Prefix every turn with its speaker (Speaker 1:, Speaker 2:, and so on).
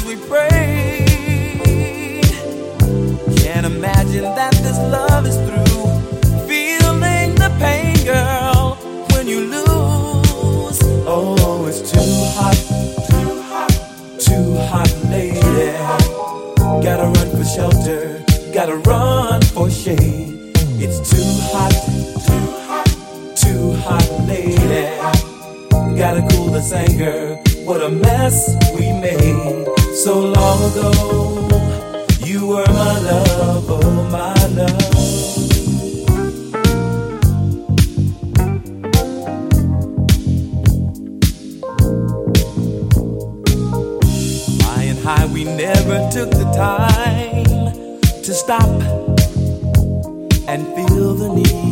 Speaker 1: we prayed. Can't imagine that this love is through. Feeling the pain, girl, when you lose. Oh, it's too hot, too hot, lady. Gotta run for shelter, gotta run for shade. It's too hot, too hot, lady. Gotta cool this anger. What a mess we made so long ago. You were my love, oh my love. Flying high, we never took the time to stop and feel the need.